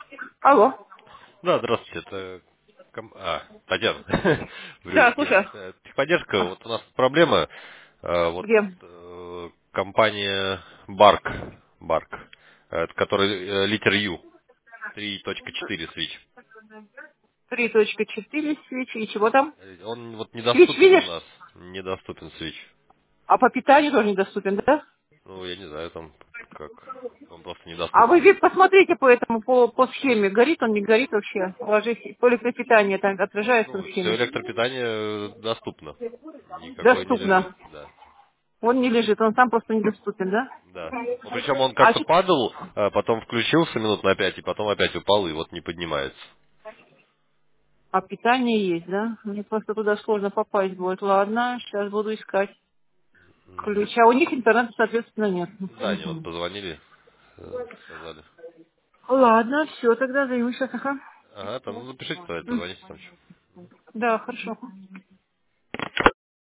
Алло. Да, здравствуйте, это Татьяна, Да, приветствую. слушаю. Техподдержка, А, вот у нас проблема, вот где? компания Барк, это который литер U, 3.4 свич. 3.4 свечи. И чего там? Он вот Свич недоступен у видишь? нас, недоступен свич. А по питанию тоже недоступен, да? Ну, я не знаю, там как, он просто А вы недоступен. посмотрите по этому, по схеме. Горит он, не горит вообще. Ложись. По электропитанию там отражается в Ну, все схеме. электропитание доступно, никакой не лежит, Доступно. да. Он не лежит, он сам просто недоступен, да? Да. Ну, причем он А, как-то падал, потом включился минут на 5 и потом опять упал, и вот не поднимается. а питание есть, да? Мне просто туда сложно попасть будет. Ладно, сейчас буду искать ключ. А у них интернета, соответственно, нет. Да, они вот Мгм. позвонили, сказали. Ладно, все, тогда займусь сейчас. Ага. Ага, там, ну, запишите, позвоните там еще. Да, хорошо.